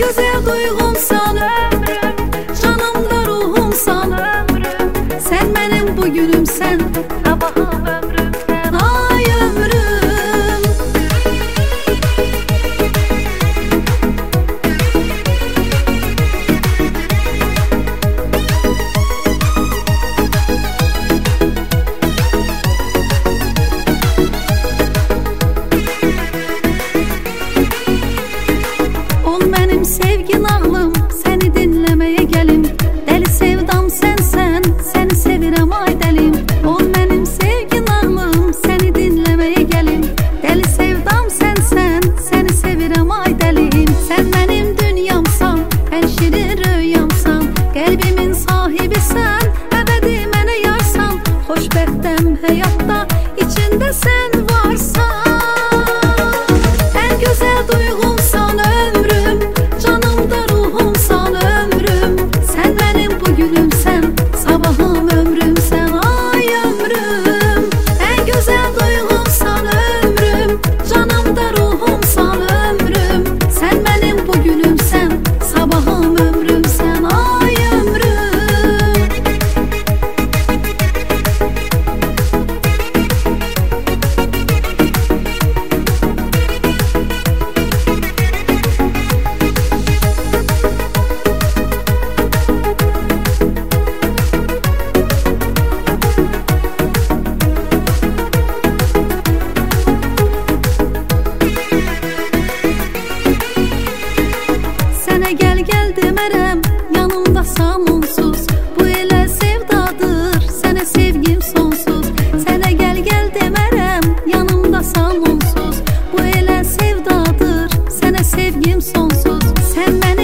güzel duygumsan ömrüm, canımda ruhumsan ömrüm. Sen benim bugünümsen, sabahım ömrümsen, ay ömrüm. Ol benim sevgi nağlım, seni dinlemeye gelim. Deli sevdam sensen, seni sevirem ay delim. Ol benim sevgi nağlım, seni dinlemeye gelim. Deli sevdam sensen, seni sevirem ay delim. Sen benim dünyamsan, en şirin rüyamsan. Kalbimin sahibisən, ebedi mənə yarsan. Xoşbəxtəm həyatda, içində sən varsan. En güzel duygumsan ömrüm, canımda ruhumsan ömrüm. Sen benim bugünümsen, sabahım ömrümsen, ay ömrüm. En güzel duygumsan ömrüm, canımda ruhumsan ömrüm. Sen benim bugünümsen, sabahım ömrümsen, ay ömrüm. Sənə gəl demərəm, yanımda samunsuz. Bu elə sevdadır, sənə sevgim sonsuz. Sənə gəl demərəm, yanımda samunsuz. Bu elə sevdadır, sənə sevgim sonsuz. Sən mənə